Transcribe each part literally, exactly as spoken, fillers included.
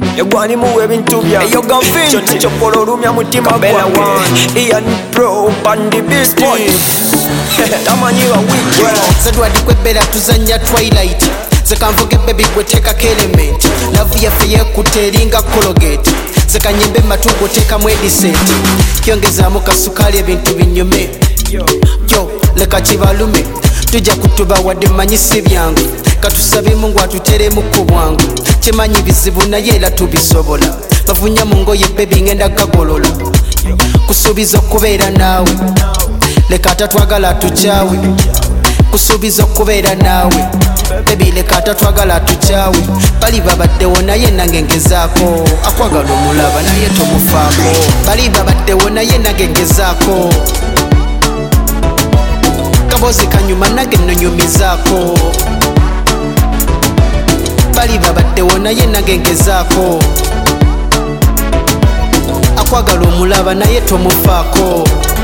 yegwani muwe bintu bya eyo gavin chonte chokolo rumya mutima gwange Ian Pro Bandi Biscuit tamanyiwa weekend zadwadi kwebera tuzanya twilight zekanvuge baby gweteka element love yaffe yekuteringa colgate zekanyembe matugo teka mwediseti kyongezamu kasukali ebintu binyume yo leka kibalume tujja kutuba wadde manyisi byangu katusabe Mungu atuteremu ku bwangu kimanyi bizibu naye era tubisobola bavunya mu ngoye baby ngenda kagolola kusuubiza okubeera naawe leka tatwagala tukyawe kusuubiza okubeera naawe baby leka tatwagala tukyawe bali babaddewo naye nange ngezaako akwagala omulaba naye tomufaako bali babaddewo naye nange ngezaako kabozi kanyuma nange nonyumizaako bali babaddewo naye nange ngezaako akwagala omulaba naye tomufaako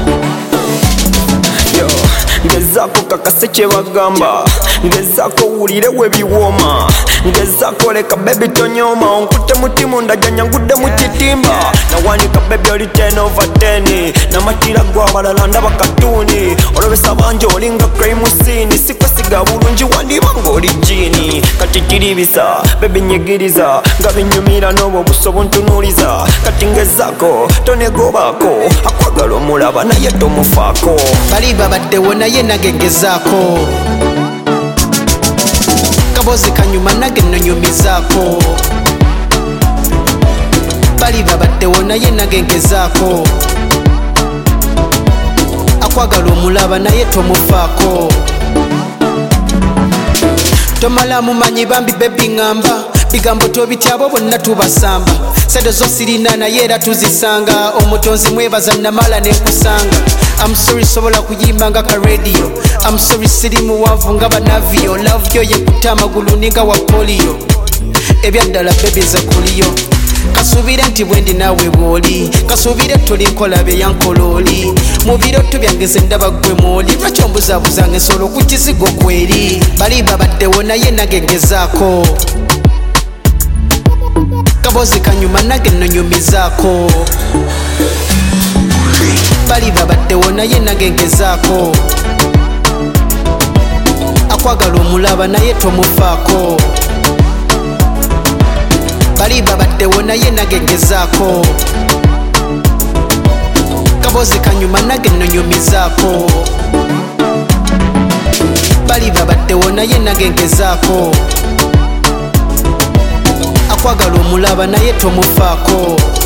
yo ngezako kakase kyebagamba ngezako wulire webiwooma ngezako leka bebi tonyoma onkute mutima ndajanya ngudde mu kitimba nawanika bebi oli ten over ten namatira gwabalala ndaba katuni olobesa banje olinga crime sikwesiga bulungi wandiba ng'oli jini kati kiribisa bebi nyigiriza nga binyumira n'obwo busobo ntunuliza kati ngezako tonegobaako akwagala omulaba naye tomufaako bali babaddewo naye nange ngezaako kabozi kanyuma nange nonyumizaako bali babaddewo naye nange ngezaako akwagala omulaba naye tomufaako tomala mumanyi bambi bebi ngamba bigambo tobityabo bonna tubasamba sede zo sirina naye era tuzisanga omutonzi mwebaza namala nenkusanga I'm sorry sobola kuyimba nga ka radio I'm sorry siri muwanvu nga banavio love yo yekuta amagulu ninga wa polio ebyaddala bebi ze kuliyo kasubire nti bwendi naawe bwoli kasubire tuli nkolabe yankololi mubiroto byange ze ndaba gwe mwoli lwaki ombuzabuzanga ensolo ku kizigo kweri bali babaddewo naye nange ngezaako kabozi kanyuma nange nonyumizaako bali babaddewo naye nange ngezaako akwagala omulaba naye tomufaako bali babaddewo naye nange ngezaako kabozi kanyuma nange nonyumizaako bali babaddewo naye nange ngezaako akwagala omulaba naye tomufaako